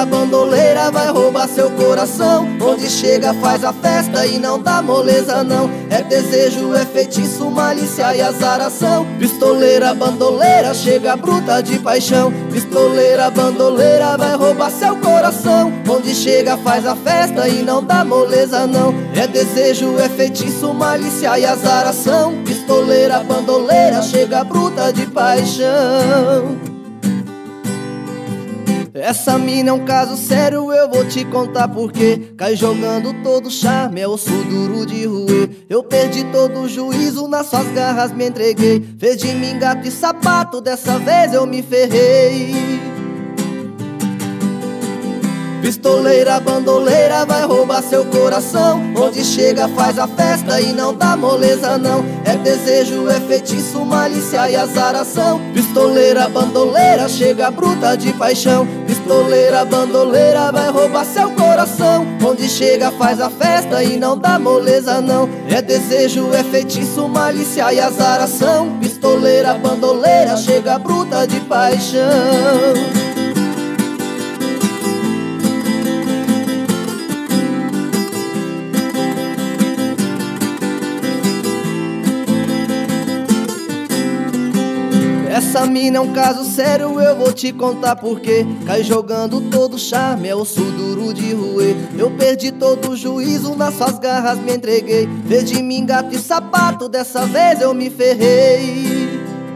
Pistoleira, bandoleira, vai roubar seu coração. Onde chega faz a festa e não dá moleza não. É desejo, é feitiço, malícia e azaração. Pistoleira, bandoleira, chega bruta de paixão. Pistoleira, bandoleira, vai roubar seu coração. Onde chega faz a festa e não dá moleza não. É desejo, é feitiço, malícia e azaração. Pistoleira, bandoleira, chega bruta de paixão. Essa mina é um caso sério, eu vou te contar porquê. Cai jogando todo charme, é osso duro de roer. Eu perdi todo o juízo, nas suas garras me entreguei. Fez de mim gato e sapato, dessa vez eu me ferrei. Pistoleira, bandoleira, vai roubar seu coração. Onde chega faz a festa e não dá moleza não. É desejo, é feitiço, malícia e azaração. Pistoleira, bandoleira, chega bruta de paixão. Pistoleira, bandoleira, vai roubar seu coração. Onde chega faz a festa e não dá moleza não. É desejo, é feitiço, malícia e azaração. Pistoleira, bandoleira, chega bruta de paixão. Essa mina é um caso sério, eu vou te contar porquê. Cai jogando todo charme, é osso duro de roer. Eu perdi todo o juízo, nas suas garras me entreguei. Fez de mim gato e sapato, dessa vez eu me ferrei.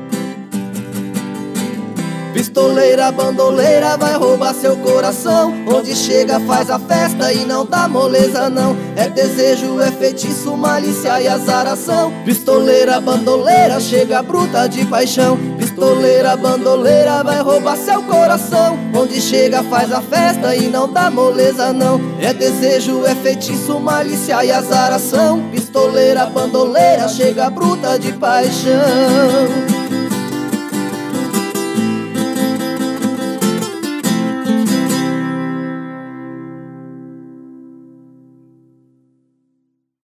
Pistoleira, bandoleira, vai roubar seu coração. Onde chega faz a festa e não dá moleza não. É desejo, é feitiço, malícia e azaração. Pistoleira, bandoleira, chega bruta de paixão. Pistoleira, bandoleira, vai roubar seu coração. Onde chega faz a festa e não dá moleza não. É desejo, é feitiço, malícia e azaração. Pistoleira, bandoleira, chega bruta de paixão.